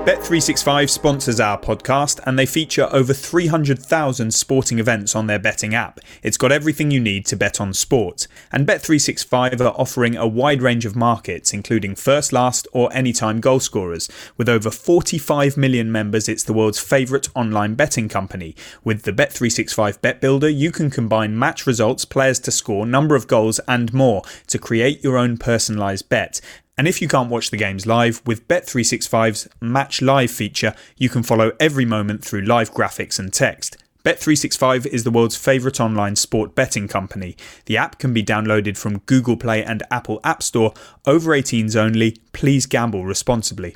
Bet365 sponsors our podcast and they feature over 300,000 sporting events on their betting app. It's got everything you need to bet on sport. And Bet365 are offering a wide range of markets, including first, last or anytime goal scorers. With over 45 million members, it's the world's favourite online betting company. With the Bet365 Bet Builder, you can combine match results, players to score, number of goals and more to create your own personalised bet. And if you can't watch the games live, with Bet365's Match Live feature, you can follow every moment through live graphics and text. Bet365 is the world's favourite online sport betting company. The app can be downloaded from Google Play and Apple App Store. Over 18s only. Please gamble responsibly.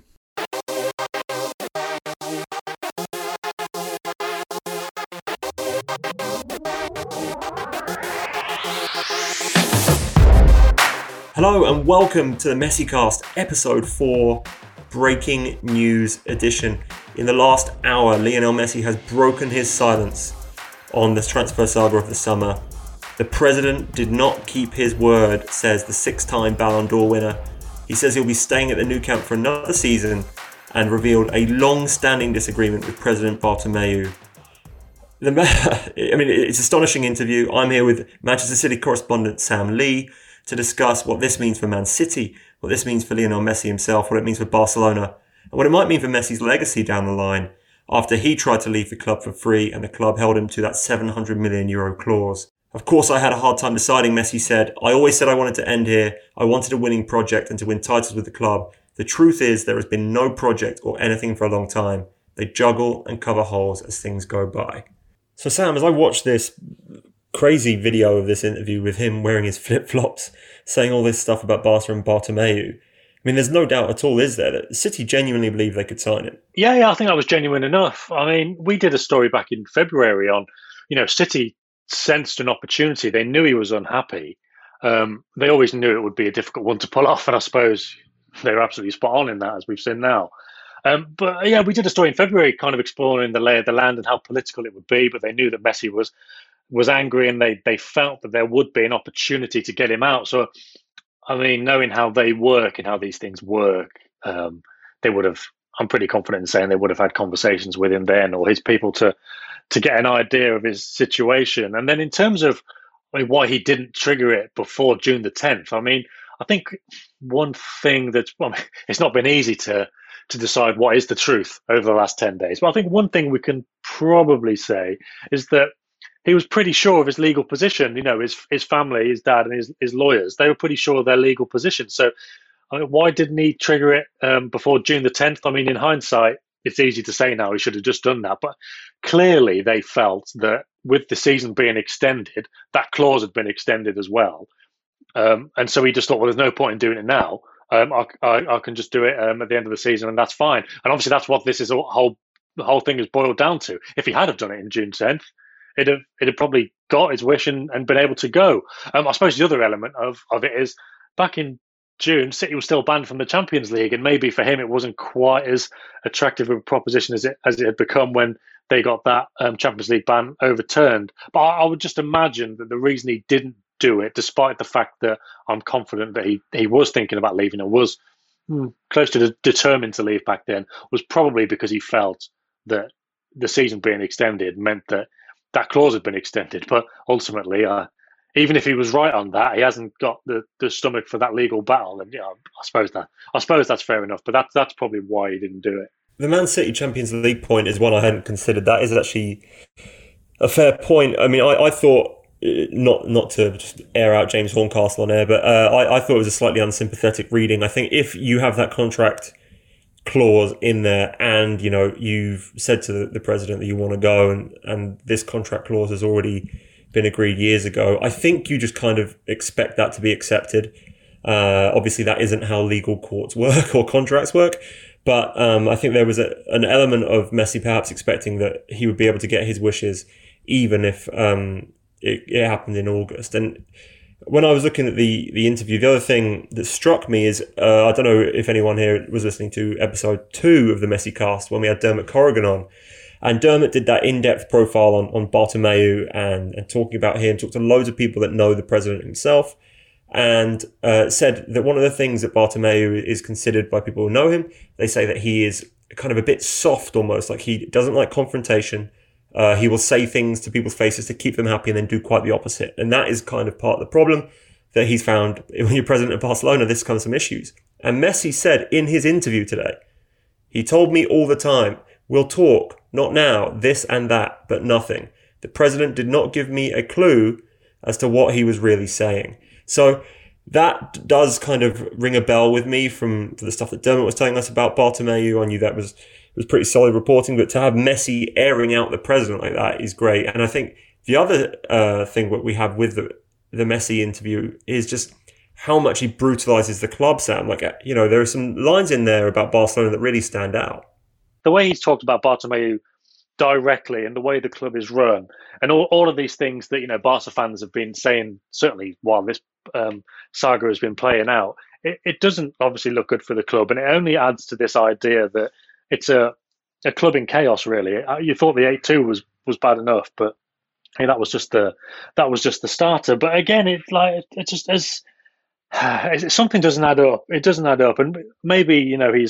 Hello and welcome to the Messycast, episode 4, breaking news edition. In the last hour, Lionel Messi has broken his silence on the transfer saga of the summer. The president did not keep his word, says the 6-time Ballon d'Or winner. He says he'll be staying at the Nou Camp for another season and revealed a long-standing disagreement with President Bartomeu. It's an astonishing interview. I'm here with Manchester City correspondent Sam Lee to discuss what this means for Man City, what this means for Lionel Messi himself, what it means for Barcelona, and what it might mean for Messi's legacy down the line after he tried to leave the club for free and the club held him to that €700 million clause. Of course, I had a hard time deciding, Messi said. I always said I wanted to end here. I wanted a winning project and to win titles with the club. The truth is there has been no project or anything for a long time. They juggle and cover holes as things go by. So Sam, as I watched this crazy video of this interview with him wearing his flip-flops, saying all this stuff about Barca and Bartomeu, I mean, there's no doubt at all, is there, that City genuinely believe they could sign him? Yeah, I think that was genuine enough. I mean, we did a story back in February on, City sensed an opportunity. They knew he was unhappy. They always knew it would be a difficult one to pull off, and I suppose they were absolutely spot on in that, as we've seen now. But yeah, we did a story in February kind of exploring the lay of the land and how political it would be, but they knew that Messi was angry and they felt that there would be an opportunity to get him out. So, I mean, knowing how they work and how these things work, they would have, I'm pretty confident in saying they would have had conversations with him then or his people to get an idea of his situation. And then in terms of why he didn't trigger it before June the 10th, I mean, I think one thing it's not been easy to decide what is the truth over the last 10 days. But I think one thing we can probably say is that he was pretty sure of his legal position. His family, his dad and his lawyers, they were pretty sure of their legal position. So why didn't he trigger it before June the 10th? I mean, in hindsight, it's easy to say now he should have just done that. But clearly they felt that with the season being extended, that clause had been extended as well. And so he just thought, well, there's no point in doing it now. I can just do it at the end of the season and that's fine. And obviously that's what the whole thing is boiled down to. If he had have done it in June 10th, it'd have probably got his wish and been able to go. I suppose the other element of it is back in June, City was still banned from the Champions League, and maybe for him it wasn't quite as attractive of a proposition as it had become when they got that Champions League ban overturned. But I would just imagine that the reason he didn't do it, despite the fact that I'm confident that he was thinking about leaving and was close to determined to leave back then, was probably because he felt that the season being extended meant that clause had been extended. But ultimately, even if he was right on that, he hasn't got the stomach for that legal battle. And I suppose that's fair enough. But that's probably why he didn't do it. The Man City Champions League point is one I hadn't considered. That is actually a fair point. I mean, I thought, not to just air out James Horncastle on air, but I thought it was a slightly unsympathetic reading. I think if you have that contract clause in there and you've said to the president that you want to go and this contract clause has already been agreed years ago, I think you just kind of expect that to be accepted. Obviously that isn't how legal courts work or contracts work, but I think there was an element of Messi perhaps expecting that he would be able to get his wishes even if it happened in August. And when I was looking at the interview, the other thing that struck me is, I don't know if anyone here was listening to episode 2 of the Messycast when we had Dermot Corrigan on. And Dermot did that in-depth profile on Bartomeu and talking about him, talked to loads of people that know the president himself, and said that one of the things that Bartomeu is considered by people who know him, they say that he is kind of a bit soft almost. Like he doesn't like confrontation. He will say things to people's faces to keep them happy and then do quite the opposite. And that is kind of part of the problem that he's found when you're president of Barcelona. This comes some issues. And Messi said in his interview today, he told me all the time, we'll talk, not now, this and that, but nothing. The president did not give me a clue as to what he was really saying. So that does kind of ring a bell with me from the stuff that Dermot was telling us about Bartomeu. I knew that was pretty solid reporting, but to have Messi airing out the president like that is great. And I think the other thing what we have with the Messi interview is just how much he brutalizes the club, Sam. Like, there are some lines in there about Barcelona that really stand out. The way he's talked about Bartomeu directly and the way the club is run and all of these things that, Barca fans have been saying, certainly while this saga has been playing out, it doesn't obviously look good for the club. And it only adds to this idea that it's a club in chaos, really. You thought the 8-2 was bad enough, but that was just the starter. But again, it's just as something doesn't add up. It doesn't add up, and maybe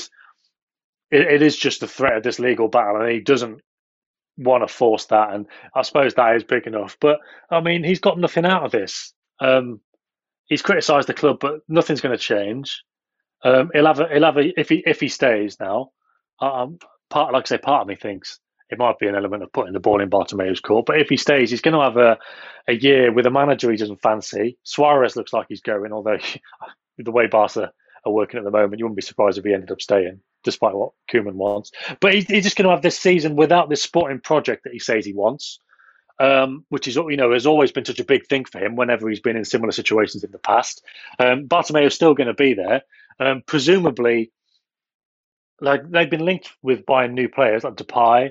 it is just the threat of this legal battle, and he doesn't want to force that. And I suppose that is big enough. But I mean, he's got nothing out of this. He's criticised the club, but nothing's going to change. He'll have if he stays now. Part of me thinks it might be an element of putting the ball in Bartomeu's court. But if he stays, he's going to have a year with a manager he doesn't fancy. Suarez looks like he's going, although the way Barca are working at the moment, you wouldn't be surprised if he ended up staying, despite what Koeman wants. But he's just going to have this season without this sporting project that he says he wants, which is, has always been such a big thing for him whenever he's been in similar situations in the past. Bartomeu is still going to be there. Presumably, like they've been linked with buying new players like Depay,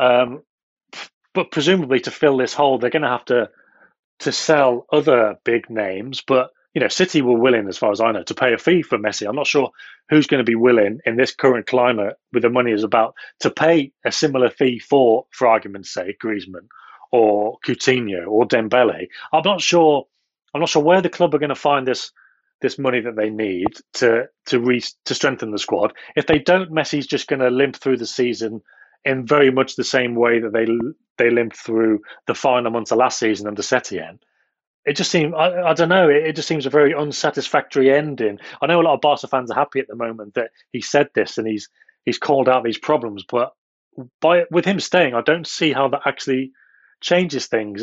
but presumably to fill this hole, they're going to have to sell other big names. But City were willing, as far as I know, to pay a fee for Messi. I'm not sure who's going to be willing in this current climate, with the money is about, to pay a similar fee for argument's sake, Griezmann or Coutinho or Dembele. I'm not sure where the club are going to find this money that they need to strengthen the squad. If they don't, Messi's just going to limp through the season in very much the same way that they limped through the final months of last season under Setien. It just seems, I don't know, it just seems a very unsatisfactory ending. I know a lot of Barca fans are happy at the moment that he said this and he's called out these problems, but with him staying, I don't see how that actually changes things.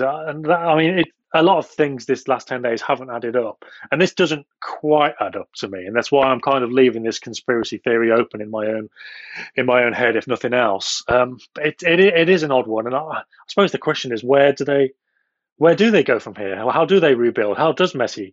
A lot of things this last 10 days haven't added up, and this doesn't quite add up to me, and that's why I'm kind of leaving this conspiracy theory open in my own head, if nothing else. It is an odd one, and I suppose the question is, where do they go from here? How do they rebuild? How does Messi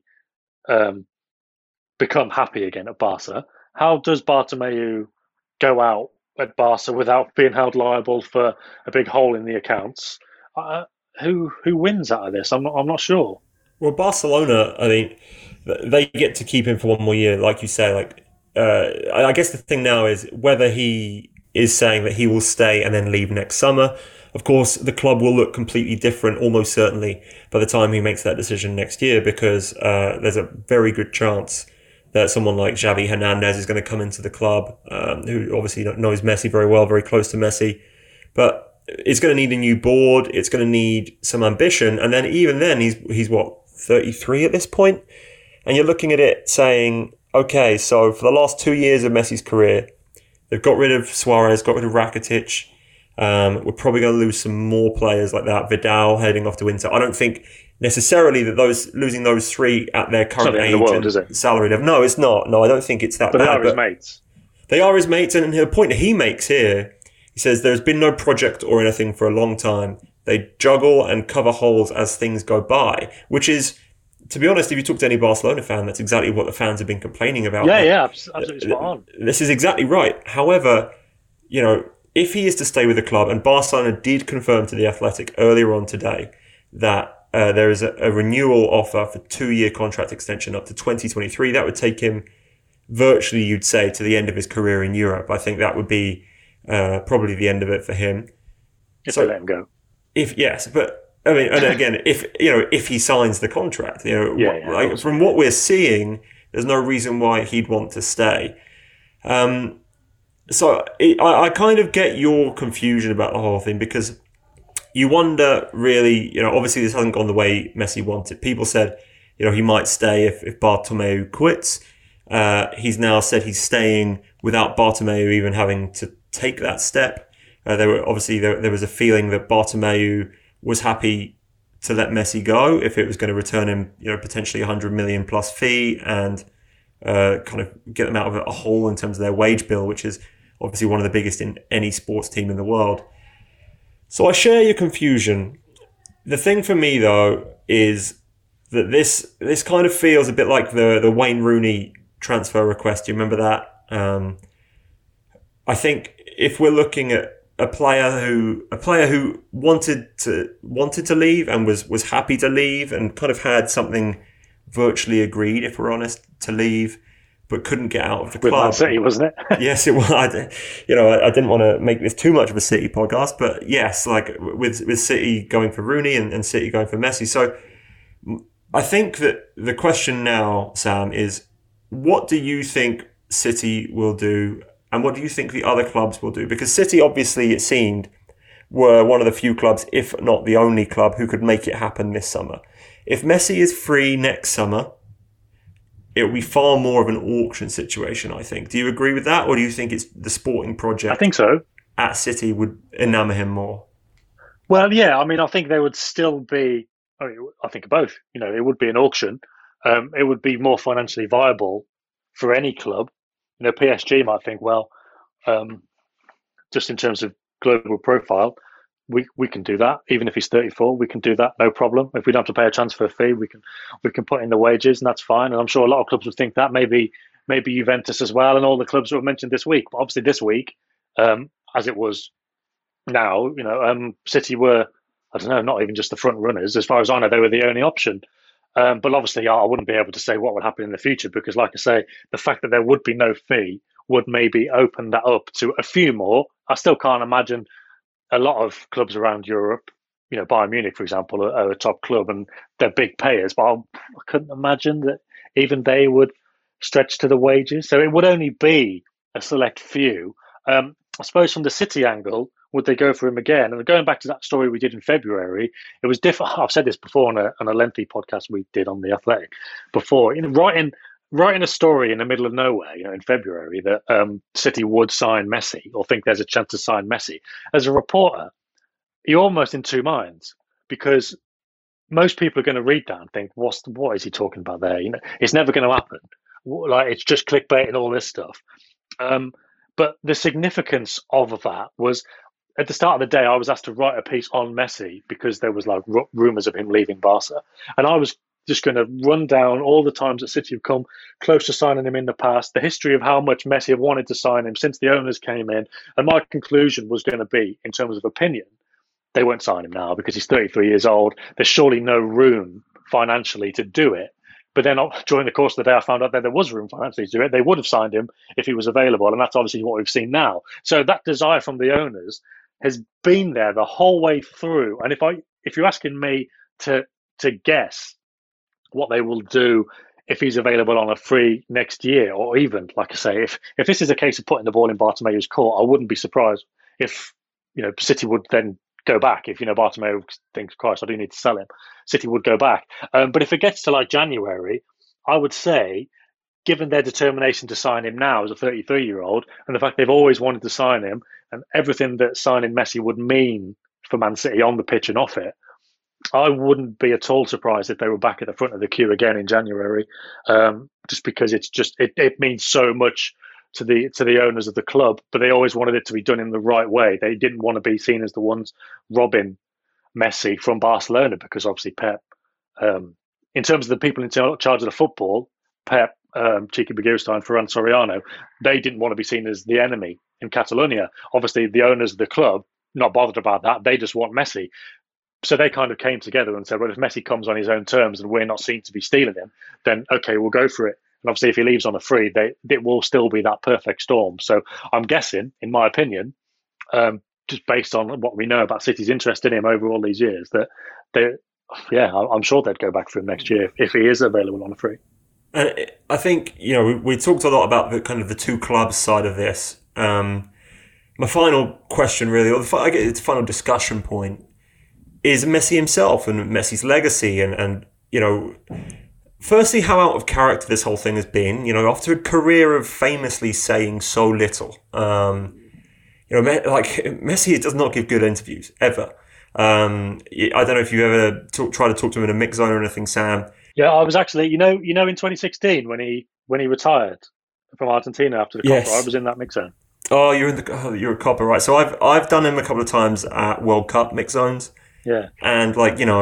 become happy again at Barca? How does Bartomeu go out at Barca without being held liable for a big hole in the accounts? Who wins out of this? I'm not sure. Well, Barcelona, I mean, they get to keep him for one more year, like you say. I guess the thing now is whether he is saying that he will stay and then leave next summer. Of course, the club will look completely different, almost certainly, by the time he makes that decision next year, because there's a very good chance that someone like Xavi Hernandez is going to come into the club, who obviously knows Messi very well, very close to Messi. But it's going to need a new board. It's going to need some ambition. And then even then, he's what, 33 at this point? And you're looking at it saying, okay, so for the last 2 years of Messi's career, they've got rid of Suarez, got rid of Rakitic. We're probably going to lose some more players like that. Vidal heading off to Inter. I don't think necessarily that losing those three at their current age and salary level. No, it's not. No, I don't think it's that bad. But they are his mates. They are his mates. And the point that he makes here, he says there's been no project or anything for a long time. They juggle and cover holes as things go by, which is, to be honest, if you talk to any Barcelona fan, that's exactly what the fans have been complaining about. Yeah, absolutely spot on. This is exactly right. However, if he is to stay with the club, and Barcelona did confirm to The Athletic earlier on today that there is a renewal offer for 2-year contract extension up to 2023, that would take him virtually, you'd say, to the end of his career in Europe. I think that would be probably the end of it for him. If they let him go. But I mean, and again, if he signs the contract, from what we're seeing, there's no reason why he'd want to stay. So I kind of get your confusion about the whole thing, because you wonder, really, obviously this hasn't gone the way Messi wanted. People said, he might stay if Bartomeu quits. He's now said he's staying without Bartomeu even having to take that step. There was a feeling that Bartomeu was happy to let Messi go if it was going to return him, potentially 100 million plus fee, and kind of get them out of a hole in terms of their wage bill, which is obviously one of the biggest in any sports team in the world. So I share your confusion. The thing for me, though, is that this kind of feels a bit like the Wayne Rooney transfer request. Do you remember that? I think if we're looking at a player who wanted to leave and was happy to leave and kind of had something virtually agreed, if we're honest, to leave, but couldn't get out of the club. With Man City, wasn't it? Yes, it was. I didn't want to make this too much of a City podcast, but yes, like with City going for Rooney and City going for Messi. So I think that the question now, Sam, is what do you think City will do, and what do you think the other clubs will do? Because City, obviously, it seemed, were one of the few clubs, if not the only club, who could make it happen this summer. If Messi is free next summer, it will be far more of an auction situation, I think. Do you agree with that, or do you think it's the sporting project? I think so. At City would enamour him more? Well, yeah. I mean, I think there would still be. I think both. It would be an auction. It would be more financially viable for any club. PSG might think, well, just in terms of global profile, we can do that. Even if he's 34, we can do that, no problem. If we don't have to pay a transfer fee, we can put in the wages, and that's fine. And I'm sure a lot of clubs would think that. Maybe Juventus as well, and all the clubs that were mentioned this week. But obviously, this week, as it was now, City were, I don't know, not even just the front runners. As far as I know, they were the only option. But obviously, I wouldn't be able to say what would happen in the future, because, like I say, the fact that there would be no fee would maybe open that up to a few more. I still can't imagine a lot of clubs around Europe, Bayern Munich, for example, are a top club and they're big payers, but I couldn't imagine that even they would stretch to the wages. So it would only be a select few. I suppose from the City angle, would they go for him again? And going back to that story we did in February, it was different. I've said this before on a lengthy podcast we did on The Athletic before. Writing a story in the middle of nowhere, in February, that City would sign Messi or think there's a chance to sign Messi. As a reporter, you're almost in two minds, because most people are going to read that and think, what is he talking about there? It's never going to happen. Like, it's just clickbait and all this stuff. But the significance of that was, at the start of the day, I was asked to write a piece on Messi because there was like rumours of him leaving Barca, and I was just going to run down all the times that City have come close to signing him in the past, the history of how much Messi have wanted to sign him since the owners came in. And my conclusion was going to be, in terms of opinion, they won't sign him now because he's 33 years old. There's surely no room financially to do it. But then during the course of the day, I found out that there was room financially to do it. They would have signed him if he was available. And that's obviously what we've seen now. So that desire from the owners has been there the whole way through. And if you're asking me to guess what they will do if he's available on a free next year, or even, like I say, if this is a case of putting the ball in Bartomeu's court, I wouldn't be surprised if City would then go back. If Bartomeu thinks, Christ, I do need to sell him, City would go back. But if it gets to like January, I would say, given their determination to sign him now as a 33-year-old, and the fact they've always wanted to sign him, and everything that signing Messi would mean for Man City on the pitch and off it, I wouldn't be at all surprised if they were back at the front of the queue again in January, just because it means so much to the owners of the club. But they always wanted it to be done in the right way. They didn't want to be seen as the ones robbing Messi from Barcelona, because obviously Pep, in terms of the people in charge of the football, Pep, Chiqui Begiristain, Ferran Soriano, they didn't want to be seen as the enemy in Catalonia. Obviously, the owners of the club, not bothered about that. They just want Messi. So they kind of came together and said, well, if Messi comes on his own terms and we're not seen to be stealing him, then okay, we'll go for it. And obviously, if he leaves on a free, it will still be that perfect storm. So I'm guessing, in my opinion, just based on what we know about City's interest in him over all these years, that I'm sure they'd go back for him next year if he is available on a free. I think we talked a lot about the kind of the two clubs side of this, My final question, really, or its final discussion point, is Messi himself and Messi's legacy, and firstly, how out of character this whole thing has been. After a career of famously saying so little, Messi does not give good interviews ever. I don't know if you ever try to talk to him in a mix zone or anything, Sam. Yeah, I was actually, in 2016 when he retired from Argentina after the Copa, I was in that mix zone. Oh, you're a Copa, right? So I've done him a couple of times at World Cup mix zones. Yeah, and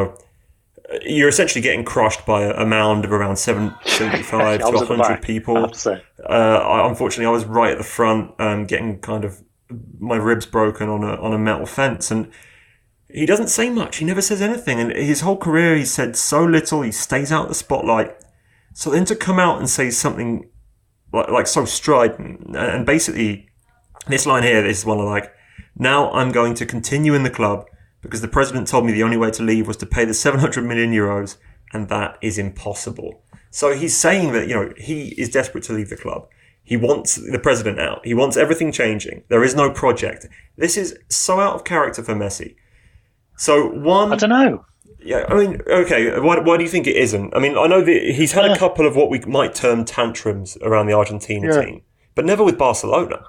you're essentially getting crushed by a mound of around 75 to 100 people. I have to say. Unfortunately, I was right at the front, getting kind of my ribs broken on a metal fence, and he doesn't say much. He never says anything, and his whole career he said so little. He stays out of the spotlight. So then to come out and say something like so strident, and basically this line here, this is one of now I'm going to continue in the club because the president told me the only way to leave was to pay the 700 million euros, and that is impossible. So he's saying that, he is desperate to leave the club. He wants the president out. He wants everything changing. There is no project. This is so out of character for Messi. So I don't know. Yeah, I mean, okay, why do you think it isn't? I mean, I know that he's had a couple of what we might term tantrums around the Argentina team, but never with Barcelona.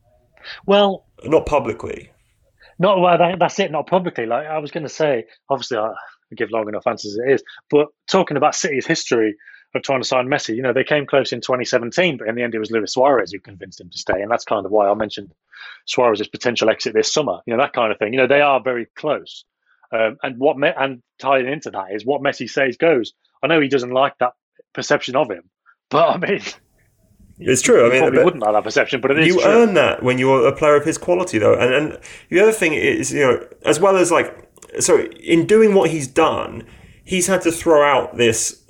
Well, not publicly. That's it. Not publicly. Like I was going to say, obviously, I give long enough answers as it is. But talking about City's history of trying to sign Messi, they came close in 2017, but in the end, it was Luis Suarez who convinced him to stay, and that's kind of why I mentioned Suarez's potential exit this summer. That kind of thing. They are very close. And tying into that is what Messi says goes. I know he doesn't like that perception of him, but I mean. It's true. I mean, probably wouldn't have that perception, but it is true. You earn that when you're a player of his quality, though. And the other thing is, as well as so in doing what he's done, he's had to throw out this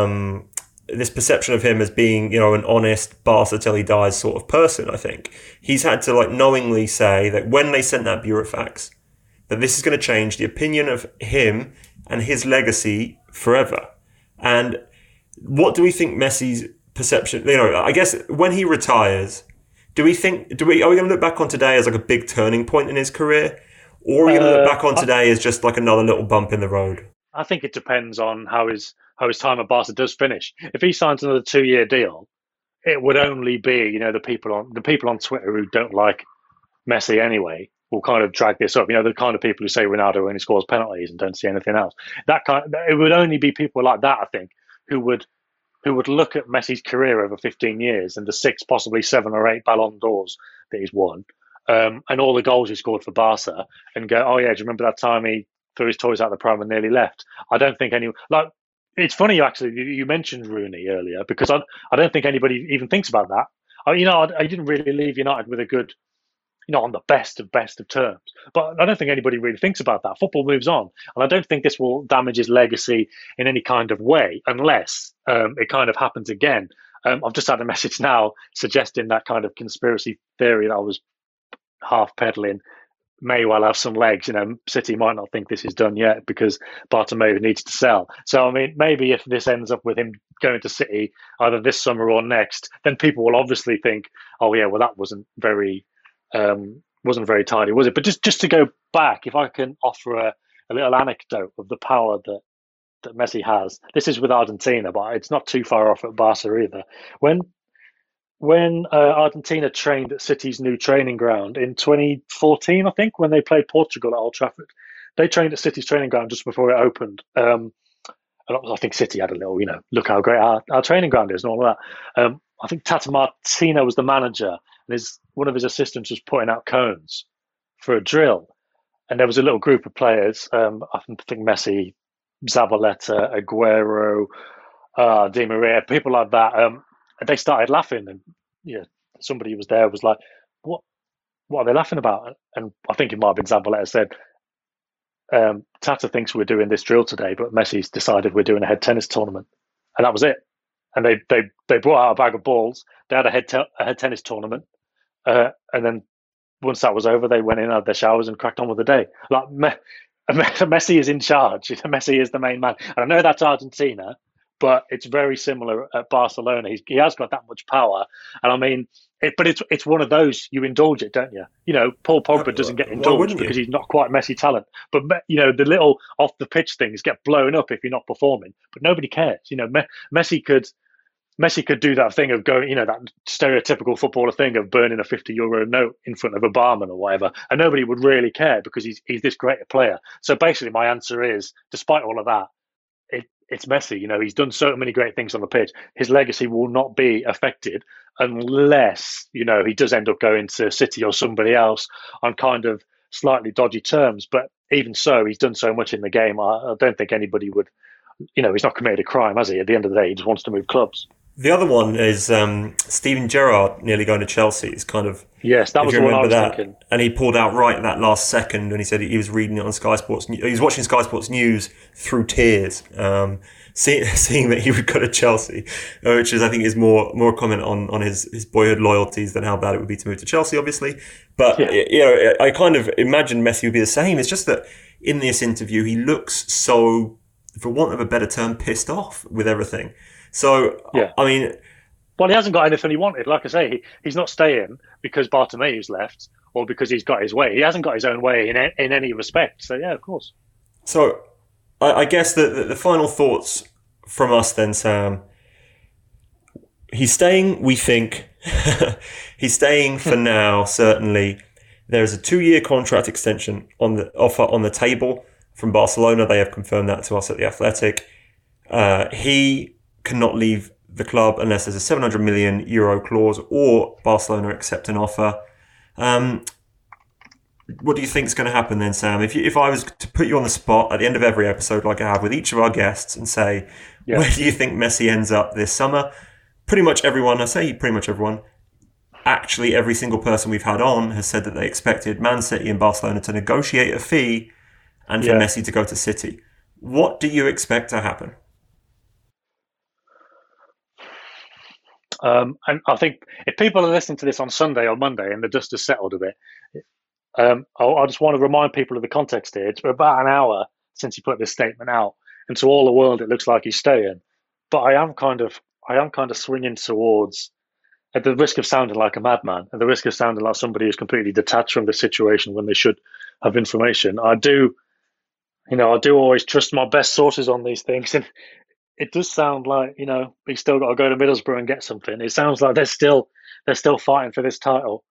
this perception of him as being, an honest Barca till he dies sort of person. I think he's had to knowingly say that when they sent that burofax, that this is going to change the opinion of him and his legacy forever. And what do we think Messi's perception, I guess when he retires, are we going to look back on today as a big turning point in his career, or are we going to look back on today as just another little bump in the road? I think it depends on how his time at Barca does finish. If he signs another 2-year deal, it would only be the people on Twitter who don't like Messi anyway will kind of drag this up. The kind of people who say Ronaldo only scores penalties and don't see anything else. It would only be people like that, I think, who would look at Messi's career over 15 years and the 6, possibly 7 or 8 Ballon d'Ors that he's won, and all the goals he scored for Barca, and go, oh yeah, do you remember that time he threw his toys out the pram and nearly left? I don't think anyone it's funny you mentioned Rooney earlier, because I don't think anybody even thinks about that. I didn't really leave United with a good, on the best of terms. But I don't think anybody really thinks about that. Football moves on. And I don't think this will damage his legacy in any kind of way, unless it kind of happens again. I've just had a message now suggesting that kind of conspiracy theory that I was half peddling may well have some legs. City might not think this is done yet because Bartomeu needs to sell. So, I mean, maybe if this ends up with him going to City either this summer or next, then people will obviously think, oh yeah, well, that wasn't very tidy, was it? But just to go back, if I can offer a little anecdote of the power that Messi has. This is with Argentina, but it's not too far off at Barca either. When Argentina trained at City's new training ground in 2014, I think, when they played Portugal at Old Trafford, they trained at City's training ground just before it opened. And I think City had a little, look how great our training ground is and all of that. I think Tata Martino was the manager, and one of his assistants was putting out cones for a drill. And there was a little group of players, I think Messi, Zabaleta, Aguero, Di Maria, people like that. They started laughing, and somebody who was there was like, what are they laughing about? And I think it might have been Zabaleta said, Tata thinks we're doing this drill today, but Messi's decided we're doing a head tennis tournament. And that was it. And they brought out a bag of balls. They had a head tennis tournament. And then once that was over, they went in, had their showers, and cracked on with the day. Like Messi is in charge. Messi is the main man. And I know that's Argentina, but it's very similar at Barcelona. He has got that much power, and I mean, but it's one of those, you indulge it, don't you? You know, Paul Pogba doesn't get indulged because he's not quite Messi talent, but you know, the little off the pitch things get blown up if you're not performing, but nobody cares. You know, Messi could do that thing of going, you know, that stereotypical footballer thing of burning a €50 note in front of a barman or whatever, and nobody would really care because he's this great a player. So basically, my answer is, despite all of that, it's Messi. You know, he's done so many great things on the pitch. His legacy will not be affected unless, you know, he does end up going to City or somebody else on kind of slightly dodgy terms. But even so, he's done so much in the game. I don't think anybody would, you know, he's not committed a crime, has he? At the end of the day, he just wants to move clubs. The other one is Steven Gerrard nearly going to Chelsea. It's kind of, yes, that was the one I was thinking. And he pulled out right at that last second, and he said he was reading it on Sky Sports. He was watching Sky Sports News through tears, seeing that he would go to Chelsea, which is, I think, is more a comment on his boyhood loyalties than how bad it would be to move to Chelsea, obviously. But you know, I kind of imagined Messi would be the same. It's just that in this interview, he looks so, for want of a better term, pissed off with everything. So, I mean... Well, he hasn't got anything he wanted. Like I say, he's not staying because Bartomeu's left or because he's got his way. He hasn't got his own way in any respect. So, yeah, of course. So, I guess the final thoughts from us then, Sam. He's staying, we think. He's staying for now, certainly. There's a 2-year contract extension on the offer on the table from Barcelona. They have confirmed that to us at The Athletic. He cannot leave the club unless there's a €700 million clause or Barcelona accept an offer. What do you think is going to happen then, Sam? If I was to put you on the spot at the end of every episode, like I have with each of our guests, and say, where do you think Messi ends up this summer? Pretty much everyone, actually every single person we've had on has said that they expected Man City and Barcelona to negotiate a fee and for Messi to go to City. What do you expect to happen? And I think if people are listening to this on Sunday or Monday and the dust has settled a bit, I just want to remind people of the context here. It's about an hour since he put this statement out, and to all the world, it looks like he's staying. But I am kind of swinging towards, at the risk of sounding like a madman, at the risk of sounding like somebody who's completely detached from the situation when they should have information. I do always trust my best sources on these things, and it does sound like, you know, he's still got to go to Middlesbrough and get something. It sounds like they're still fighting for this title.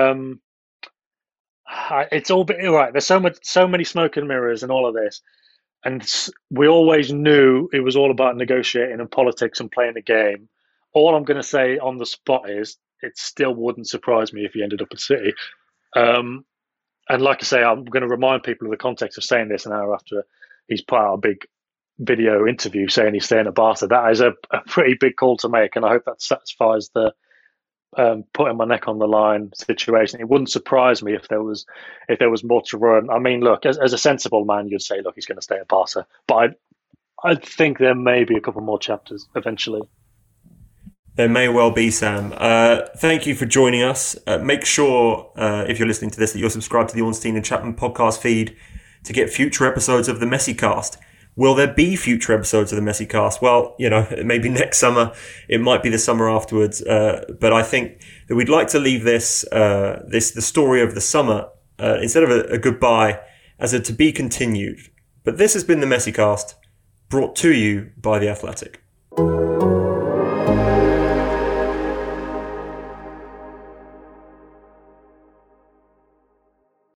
It's all right. There's so many smoke and mirrors and all of this, and we always knew it was all about negotiating and politics and playing the game. All I'm going to say on the spot is it still wouldn't surprise me if he ended up at City. And like I say, I'm going to remind people of the context of saying this an hour after he's put out a big video interview saying he's staying at Barca. That is a pretty big call to make, and I hope that satisfies the putting my neck on the line situation. It wouldn't surprise me if there was more to run. I mean, look, as a sensible man, you'd say, look, he's going to stay at Barca, but I think there may be a couple more chapters eventually. There may well be, Sam. Thank you for joining us. Make sure, if you're listening to this, that you're subscribed to the Ornstein and Chapman podcast feed to get future episodes of the Messi Cast. Will there be future episodes of the Messi Cast? Well, you know, maybe next summer. It might be the summer afterwards. But I think that we'd like to leave the story of the summer, instead of a goodbye, as a to be continued. But this has been the Messi Cast, brought to you by The Athletic.